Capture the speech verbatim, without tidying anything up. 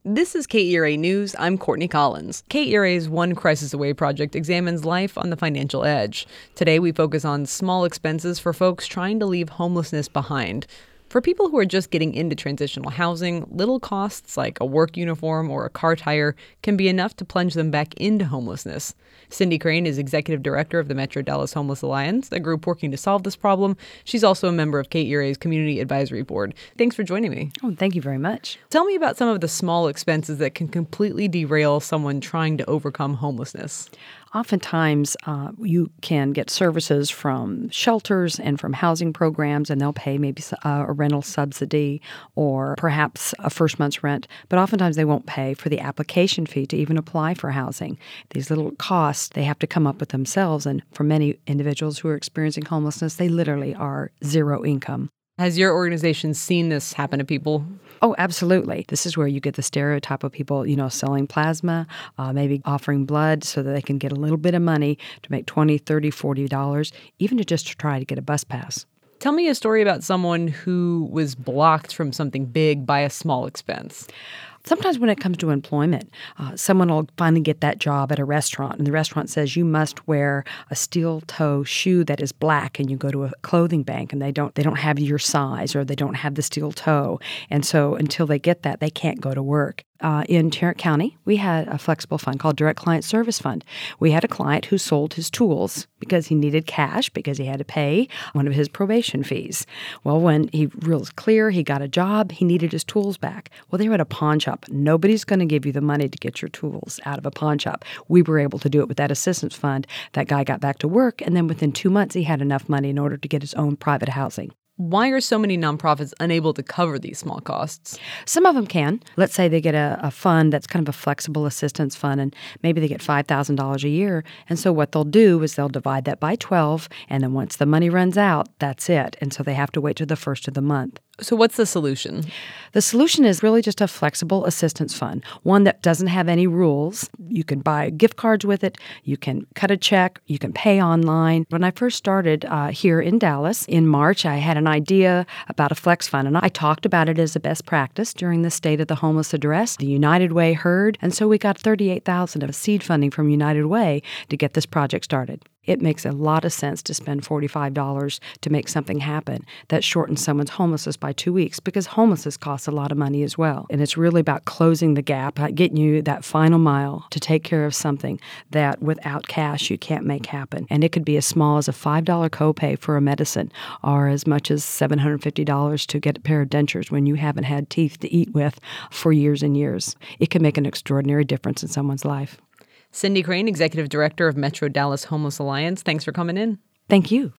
This is K E R A News. I'm Courtney Collins. K E R A's One Crisis Away project examines life on the financial edge. Today, we focus on small expenses for folks trying to leave homelessness behind. For people who are just getting into transitional housing, little costs like a work uniform or a car tire can be enough to plunge them back into homelessness. Cindy Crane is executive director of the Metro Dallas Homeless Alliance, a group working to solve this problem. She's also a member of K E R A's Community Advisory Board. Thanks for joining me. Oh, thank you very much. Tell me about some of the small expenses that can completely derail someone trying to overcome homelessness. Oftentimes, uh, you can get services from shelters and from housing programs, and they'll pay maybe a rental subsidy or perhaps a first month's rent, but oftentimes they won't pay for the application fee to even apply for housing. These little costs they have to come up with themselves, and for many individuals who are experiencing homelessness, they literally are zero income. Has your organization seen this happen to people? Oh, absolutely. This is where you get the stereotype of people, you know, selling plasma, uh, maybe offering blood so that they can get a little bit of money to make twenty dollars, thirty dollars, forty dollars, even to just to try to get a bus pass. Tell me a story about someone who was blocked from something big by a small expense. Sometimes when it comes to employment, uh, someone will finally get that job at a restaurant, and the restaurant says you must wear a steel-toe shoe that is black, and you go to a clothing bank, and they don't they don't have your size, or they don't have the steel toe, and so until they get that, they can't go to work. Uh, in Tarrant County, we had a flexible fund called Direct Client Service Fund. We had a client who sold his tools because he needed cash because he had to pay one of his probation fees. Well, when he was clear, he got a job, he needed his tools back. Well, they were at a pawn shop. Nobody's going to give you the money to get your tools out of a pawn shop. We were able to do it with that assistance fund. That guy got back to work, and then within two months, he had enough money in order to get his own private housing. Why are so many nonprofits unable to cover these small costs? Some of them can. Let's say they get a, a fund that's kind of a flexible assistance fund, and maybe they get five thousand dollars a year. And so what they'll do is they'll divide that by twelve, and then once the money runs out, that's it. And so they have to wait till the first of the month. So what's the solution? The solution is really just a flexible assistance fund, one that doesn't have any rules. You can buy gift cards with it. You can cut a check. You can pay online. When I first started uh, here in Dallas in March, I had an idea about a flex fund, and I talked about it as a best practice during the State of the Homeless address. The United Way heard, and so we got thirty-eight thousand dollars of seed funding from United Way to get this project started. It makes a lot of sense to spend forty-five dollars to make something happen that shortens someone's homelessness by two weeks because homelessness costs a lot of money as well. And it's really about closing the gap, getting you that final mile to take care of something that without cash you can't make happen. And it could be as small as a five dollars copay for a medicine or as much as seven hundred fifty dollars to get a pair of dentures when you haven't had teeth to eat with for years and years. It can make an extraordinary difference in someone's life. Cindy Crane, executive director of Metro Dallas Homeless Alliance. Thanks for coming in. Thank you.